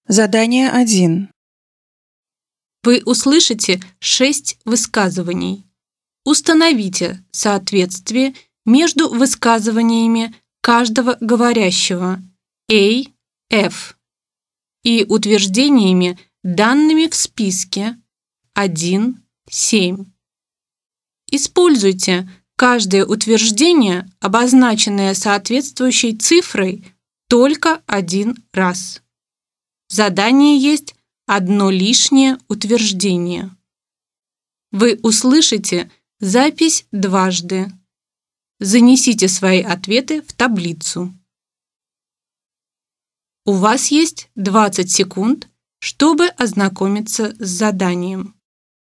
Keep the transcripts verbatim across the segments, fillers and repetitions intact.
Задание один. Вы услышите шесть высказываний. Установите соответствие между высказываниями каждого говорящего A, F и утверждениями, данными в списке один, семь. Используйте каждое утверждение, обозначенное соответствующей цифрой, только один раз. В задании есть одно лишнее утверждение. Вы услышите запись дважды. Занесите свои ответы в таблицу. У вас есть двадцать секунд, чтобы ознакомиться с заданием.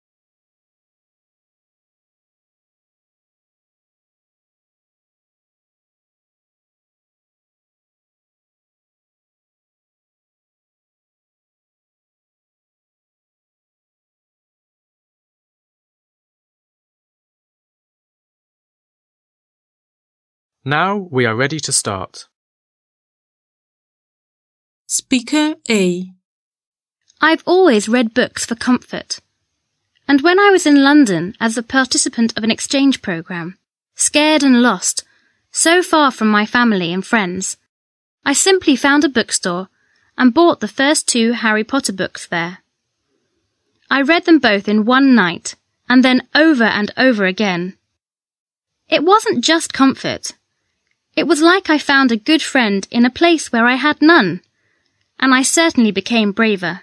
Now we are ready to start. Speaker A. I've always read books for comfort. And when I was in London as a participant of an exchange programme, scared and lost, so far from my family and friends, I simply found a bookstore and bought the first two Harry Potter books there. I read them both in one night and then over and over again. It wasn't just comfort. It was like I found a good friend in a place where I had none, and I certainly became braver.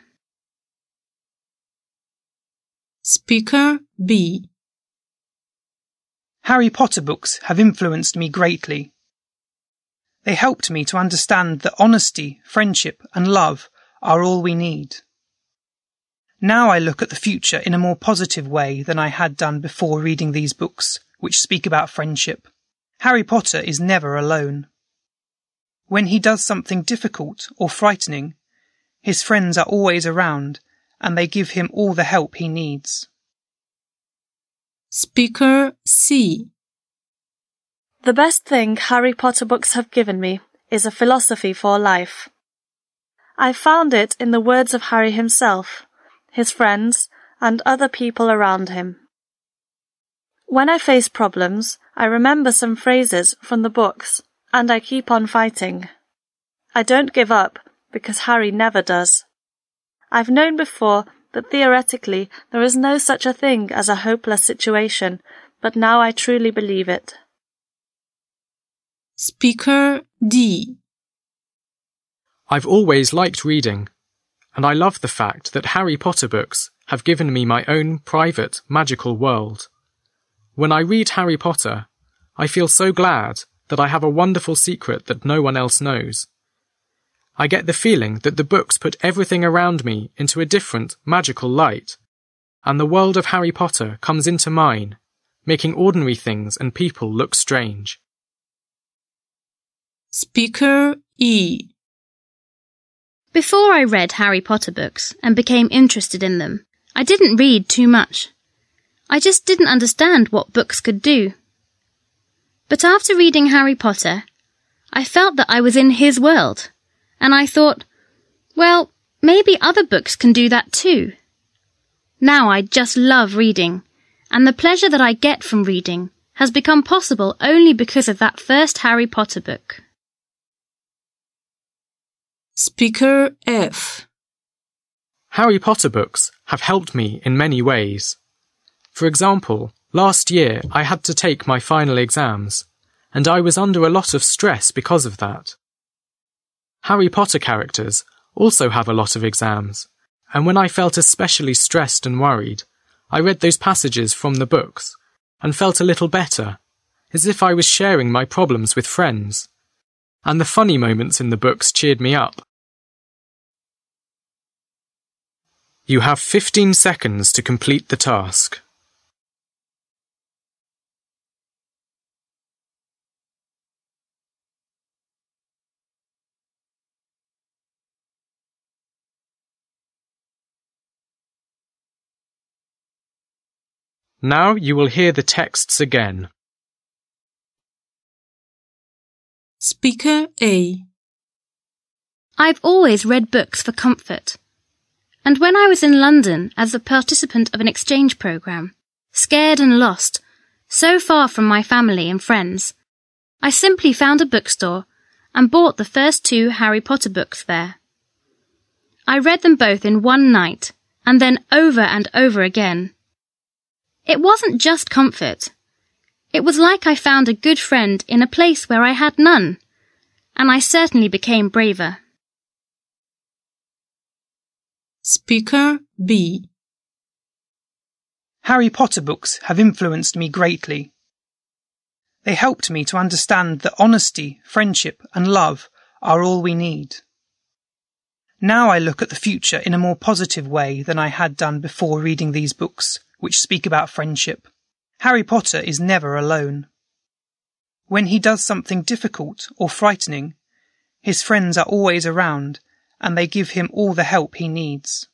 Speaker B. Harry Potter books have influenced me greatly. They helped me to understand that honesty, friendship, and love are all we need. Now I look at the future in a more positive way than I had done before reading these books, which speak about friendship. Harry Potter is never alone. When he does something difficult or frightening, his friends are always around and they give him all the help he needs. Speaker C. The best thing Harry Potter books have given me is a philosophy for life. I found it in the words of Harry himself, his friends, and other people around him. When I face problems, I remember some phrases from the books, and I keep on fighting. I don't give up, because Harry never does. I've known before that theoretically there is no such a thing as a hopeless situation, but now I truly believe it. Speaker D. I've always liked reading, and I love the fact that Harry Potter books have given me my own private, magical world. When I read Harry Potter, I feel so glad that I have a wonderful secret that no one else knows. I get the feeling that the books put everything around me into a different, magical light, and the world of Harry Potter comes into mine, making ordinary things and people look strange. Speaker E. Before I read Harry Potter books and became interested in them, I didn't read too much. I just didn't understand what books could do. But after reading Harry Potter, I felt that I was in his world, and I thought, well, maybe other books can do that too. Now I just love reading, and the pleasure that I get from reading has become possible only because of that first Harry Potter book. Speaker F. Harry Potter books have helped me in many ways. For example, last year I had to take my final exams, and I was under a lot of stress because of that. Harry Potter characters also have a lot of exams, and when I felt especially stressed and worried, I read those passages from the books and felt a little better, as if I was sharing my problems with friends. And the funny moments in the books cheered me up. You have fifteen seconds to complete the task. Now you will hear the texts again. Speaker A. I've always read books for comfort. And when I was in London as a participant of an exchange program, scared and lost, so far from my family and friends, I simply found a bookstore and bought the first two Harry Potter books there. I read them both in one night, and then over and over again. It wasn't just comfort. It was like I found a good friend in a place where I had none, and I certainly became braver. Speaker B. Harry Potter books have influenced me greatly. They helped me to understand that honesty, friendship, and love are all we need. Now I look at the future in a more positive way than I had done before reading these books, which speak about friendship. Harry Potter is never alone. When he does something difficult or frightening, his friends are always around, and they give him all the help he needs.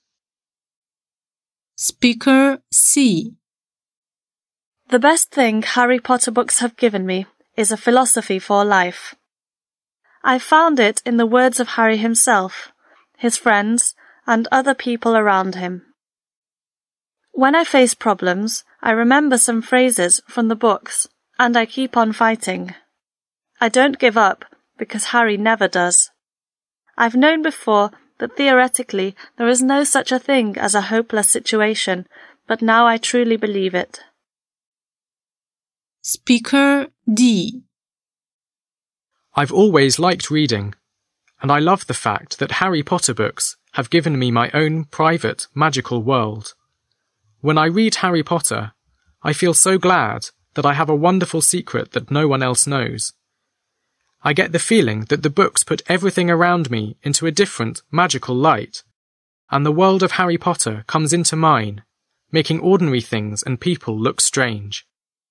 Speaker C. The best thing Harry Potter books have given me is a philosophy for life. I found it in the words of Harry himself, his friends, and other people around him. When I face problems, I remember some phrases from the books, and I keep on fighting. I don't give up, because Harry never does. I've known before that theoretically there is no such a thing as a hopeless situation, but now I truly believe it. Speaker D. I've always liked reading, and I love the fact that Harry Potter books have given me my own private, magical world. When I read Harry Potter, I feel so glad that I have a wonderful secret that no one else knows. I get the feeling that the books put everything around me into a different, magical light, and the world of Harry Potter comes into mine, making ordinary things and people look strange.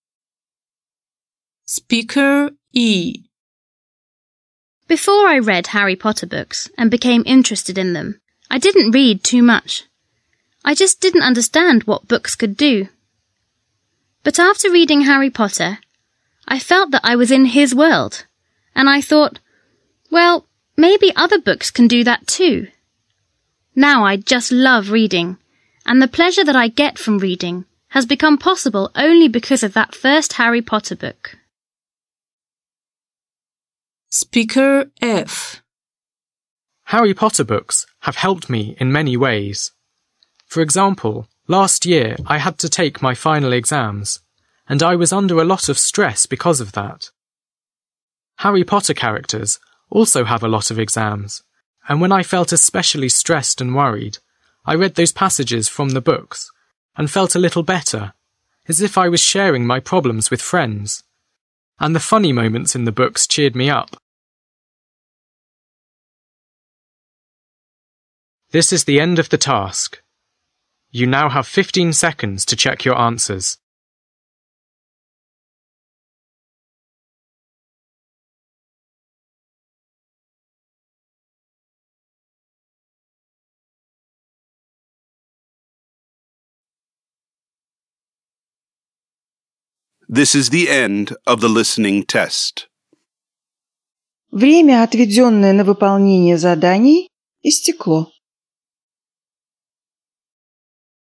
Speaker E. Before I read Harry Potter books and became interested in them, I didn't read too much. I just didn't understand what books could do. But after reading Harry Potter, I felt that I was in his world, and I thought, well, maybe other books can do that too. Now I just love reading, and the pleasure that I get from reading has become possible only because of that first Harry Potter book. Speaker F. Harry Potter books have helped me in many ways. For example, last year I had to take my final exams, and I was under a lot of stress because of that. Harry Potter characters also have a lot of exams, and when I felt especially stressed and worried, I read those passages from the books and felt a little better, as if I was sharing my problems with friends. And the funny moments in the books cheered me up. This is the end of the task. You now have fifteen seconds to check your answers. This is the end of the listening test. Время, отведенное на выполнение заданий, истекло.